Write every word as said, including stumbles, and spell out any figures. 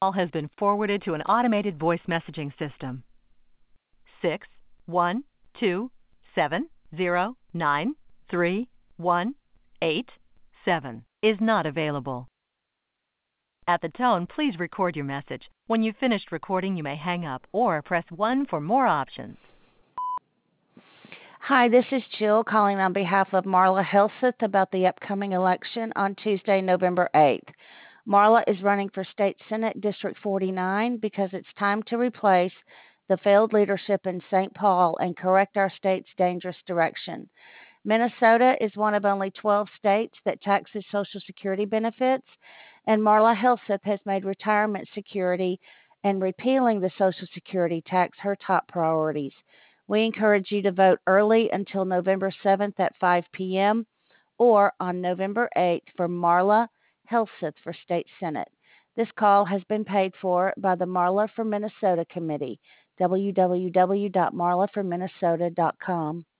Call has been forwarded to an automated voice messaging system. Six one two seven zero nine three one eight seven is not available. At the tone, please record your message. When you've finished recording, you may hang up or press one for more options. Hi, this is Jill calling on behalf of Marla Helseth about the upcoming election on Tuesday, November eighth. Marla is running for State Senate District forty-nine because it's time to replace the failed leadership in Saint Paul and correct our state's dangerous direction. Minnesota is one of only twelve states that taxes Social Security benefits, and Marla Helseth has made retirement security and repealing the Social Security tax her top priorities. We encourage you to vote early until November seventh at five p.m. or on November eighth for Marla Helseth for State Senate. This call has been paid for by the Marla for Minnesota Committee, w w w dot marla for minnesota dot com.